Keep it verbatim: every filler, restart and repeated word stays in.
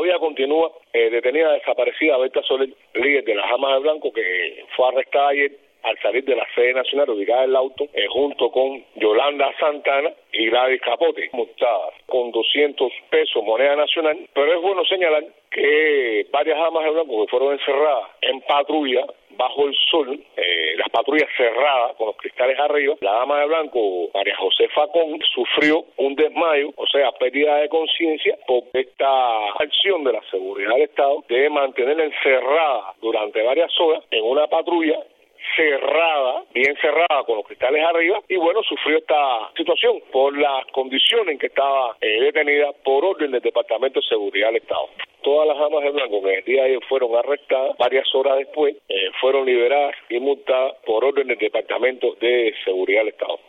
todavía continúa eh, detenida, desaparecida, Berta Soler, líder de las Damas de Blanco, que fue arrestada ayer al salir de la sede nacional ubicada en el auto, eh, junto con Yolanda Santana y Gladys Capote, multadas con doscientos pesos moneda nacional. Pero es bueno señalar que varias damas de blanco que fueron encerradas en patrulla bajo el sol, eh, las patrullas cerradas con los cristales arriba, la dama de blanco, María José Facón, sufrió un desmayo, o sea, pérdida de conciencia por esta acción de la seguridad del Estado de mantenerla encerrada durante varias horas en una patrulla cerrada, bien cerrada, con los cristales arriba, y bueno, sufrió esta situación por las condiciones en que estaba eh, detenida por orden del Departamento de Seguridad del Estado. Todas las damas de blanco que el día de ayer fueron arrestadas, varias horas después, eh, fueron liberadas y multadas por orden del Departamento de Seguridad del Estado.